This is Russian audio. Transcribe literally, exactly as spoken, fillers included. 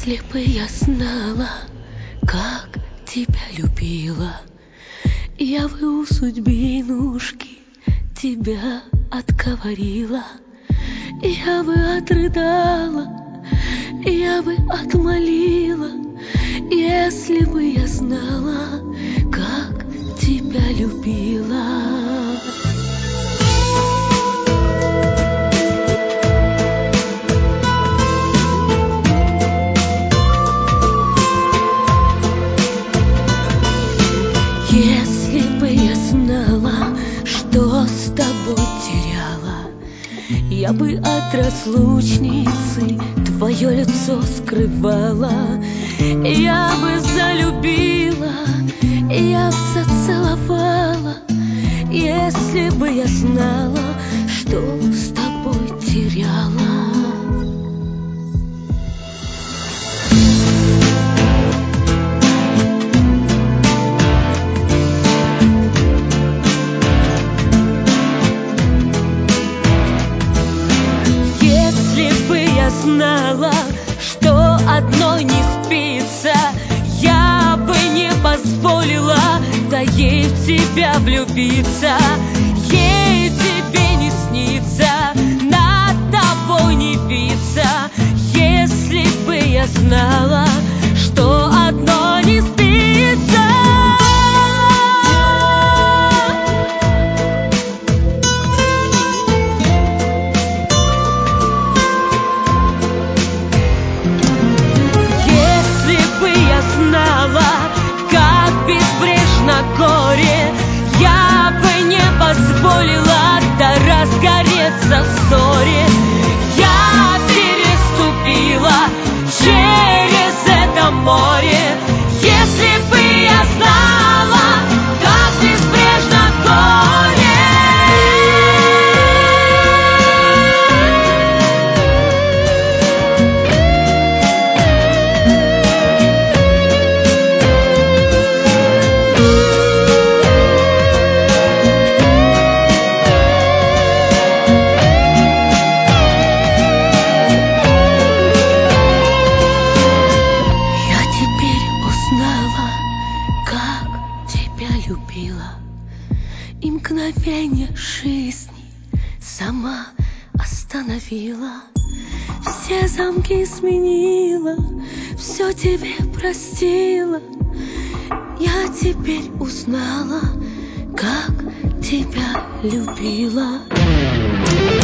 Если бы я знала, как тебя любила, я бы у судьбинушки тебя отговорила. Я бы отрыдала, я бы отмолила, если бы я знала, как тебя любила. Если бы я знала, что с тобой теряла, я бы от разлучницы твое лицо скрывала. Я бы залюбила, я бы зацеловала, если бы я знала, что с тобой теряла. Знала, что одной не спится, я бы не позволила, да ей в тебя влюбиться. Ей тебе не снится, над тобой не биться, если бы я знала, что одной не спится. Я бы не позволила, да разгореться в ссоре. Я переступила через это море, если бы я знала, как безбрежно горе. Любила и мгновенье жизни сама остановила. Все замки сменила, все тебе простила. Я теперь узнала, как тебя любила.